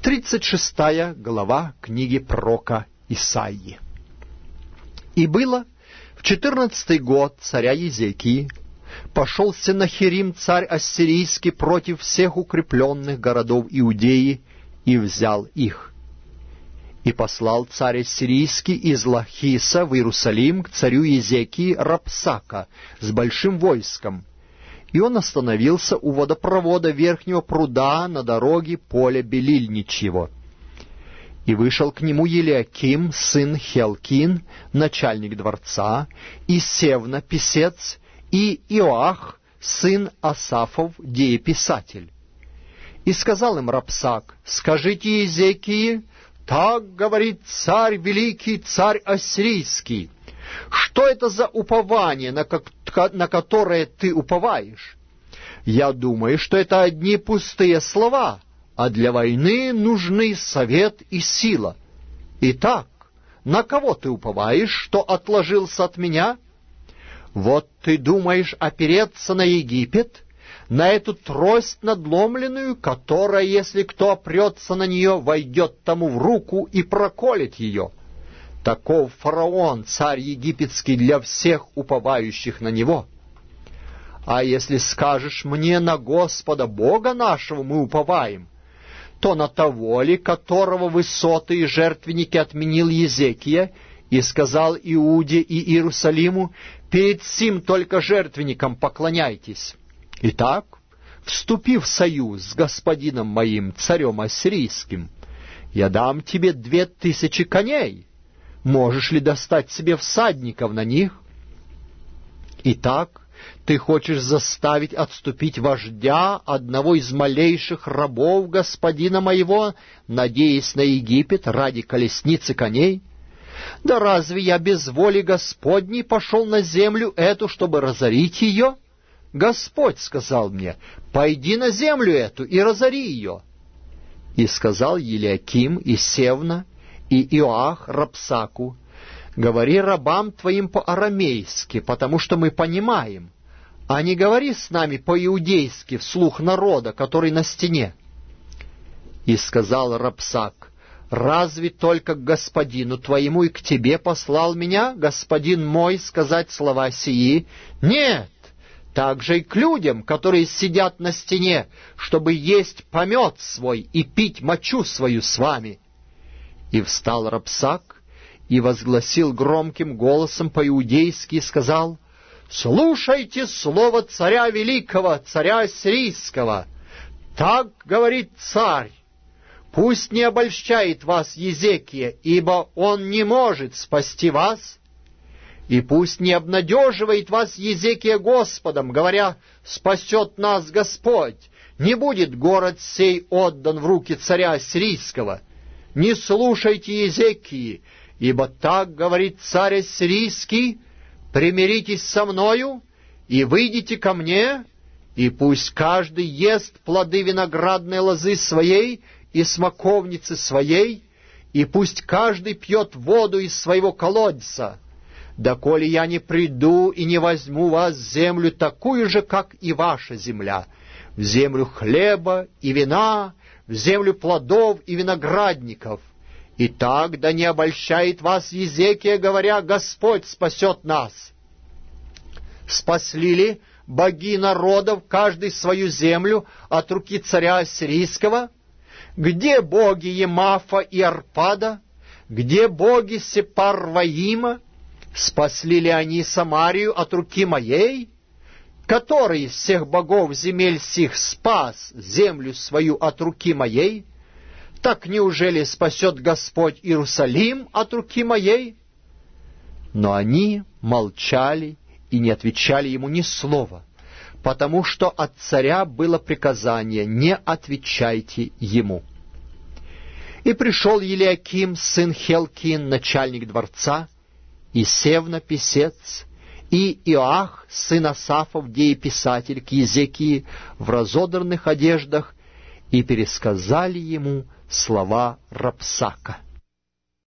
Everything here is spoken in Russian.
36 глава книги пророка Исаии. «И было в 14-й год царя Езекии, пошел Сеннахерим, царь ассирийский, против всех укрепленных городов Иудеи и взял их. И послал царь ассирийский из Лахиса в Иерусалим к царю Езекии Рапсака с большим войском. И он остановился у водопровода верхнего пруда на дороге поля Белильничьего. И вышел к нему Елиаким, сын Хелкин, начальник дворца, и Севна, писец, и Иоах, сын Асафов, дееписатель. И сказал им Рапсак: скажите Езекии, так говорит царь великий, царь ассирийский, что это за упование, на которое ты уповаешь? Я думаю, что это одни пустые слова, а для войны нужны совет и сила. Итак, на кого ты уповаешь, что отложился от меня? Вот ты думаешь опереться на Египет, на эту трость надломленную, которая, если кто опрется на нее, войдет тому в руку и проколет ее. Таков фараон, царь египетский, для всех уповающих на него. А если скажешь мне: на Господа Бога нашего мы уповаем, то на того ли, которого высоты и жертвенники отменил Езекия, и сказал Иуде и Иерусалиму: перед сим только жертвенникам поклоняйтесь. Итак, вступи в союз с господином моим, царем ассирийским. Я дам тебе 2000 коней. Можешь ли достать себе всадников на них? Итак, ты хочешь заставить отступить вождя, одного из малейших рабов господина моего, надеясь на Египет ради колесницы коней? Да разве я без воли Господней пошел на землю эту, чтобы разорить ее? Господь сказал мне: пойди на землю эту и разори ее. И сказал Елиаким и Севна и Иоах Рапсаку: говори рабам твоим по-арамейски, потому что мы понимаем, а не говори с нами по-иудейски вслух народа, который на стене. И сказал Рапсак: разве только к господину твоему и к тебе послал меня господин мой сказать слова сии? Нет, также и к людям, которые сидят на стене, чтобы есть помет свой и пить мочу свою с вами. И встал Рапсак и возгласил громким голосом по-иудейски и сказал: слушайте слово царя великого, царя ассирийского. Так говорит царь: пусть не обольщает вас Езекия, ибо он не может спасти вас. И пусть не обнадеживает вас Езекия Господом, говоря: спасет нас Господь. Не будет город сей отдан в руки царя ассирийского. Не слушайте Езекии, ибо так говорит царь ассирийский: примиритесь со мною и выйдите ко мне, и пусть каждый ест плоды виноградной лозы своей и смоковницы своей, и пусть каждый пьет воду из своего колодца, доколе я не приду и не возьму вас в землю такую же, как и ваша земля, в землю хлеба и вина, в землю плодов и виноградников. И так да не обольщает вас Езекия, говоря: Господь спасет нас. Спасли ли боги народов каждый свою землю от руки царя ассирийского? Где боги Емафа и Арпада? Где боги Сепарваима? Спасли ли они Самарию от руки моей? Который из всех богов земель сих спас землю свою от руки моей? Так неужели спасет Господь Иерусалим от руки моей? Но они молчали и не отвечали ему ни слова, потому что от царя было приказание: не отвечайте ему. И пришел Елиаким, сын Хелкин, начальник дворца, и Севна, писец, и Иоах, сын Асафов, дееписатель, к Езекии в разодранных одеждах, и пересказали ему слова Рапсака.